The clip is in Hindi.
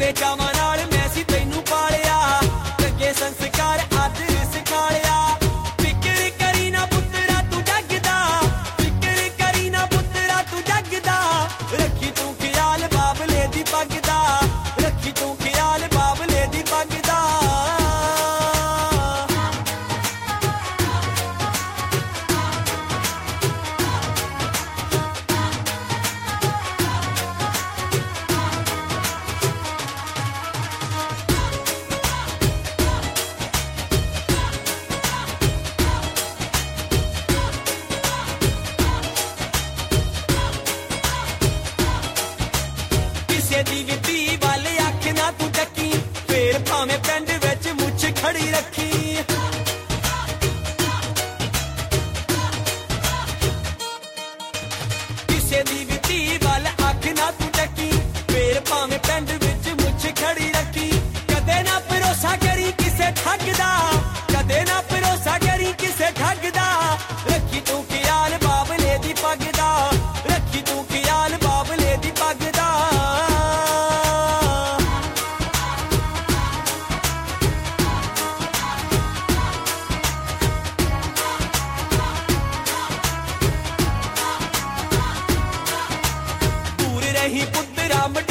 बड़े चावां नाल मैं सी तैनू पालिया चंगे संस्कार आदर सिखालिया फिकर करी ना पुत्तरा तू जगदा फिकर करी ना पुत्तरा तू जगदा रखी तू ख्याल बाबले दी पगदा रखी तू ख्याल बाबले दी पगदा दी धी वाल अख ना तू टकी फिर भावें पिंड विच मुछ खड़ी रखी किसे दी धी वाल अख ना तू टकी फिर भावें पिंड विच मुछ खड़ी रखी कदे ना भरोसा करी किसे ठग दा कदे ना भरोसा करी किसे ठग दा रखी तू ख्याल बाबले दी पग दा रखी तू ख्याल बाबले दी पग दा रही पुत्तरा